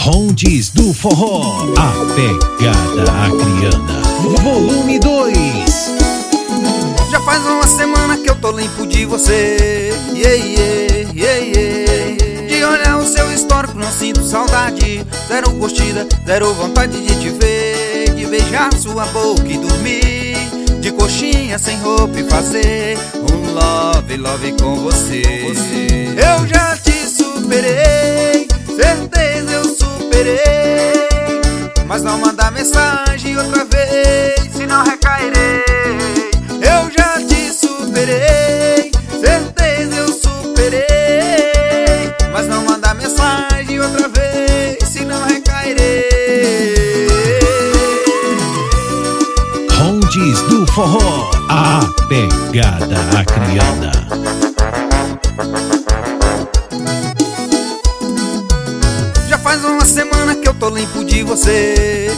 Rondes do Forró, a pegada acriana, volume 2. Já faz uma semana que eu tô limpo de você, De olhar o seu histórico não sinto saudade. Zero curtida, zero vontade de te ver, de beijar sua boca e dormir de coxinha sem roupa e fazer um love com você. Eu já te superei, certeza eu superei, mas não mandar mensagem outra vez, senão recairei. Eu já te superei, certeza eu superei, mas não mandar mensagem outra vez, senão recairei. Rondes do Forró, a pegada acriana. Já faz uma semana que eu tô limpo de você,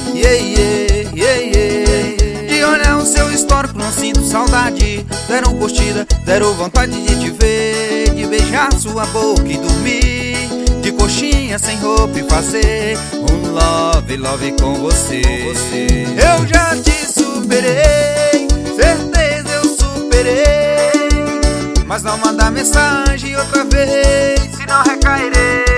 De olhar o seu histórico não sinto saudade. Zero curtida, zero vontade de te ver, de beijar sua boca e dormir de coxinha sem roupa e fazer um love com você. Eu já te superei, certeza eu superei, mas não mandar mensagem outra vez, senão recairei.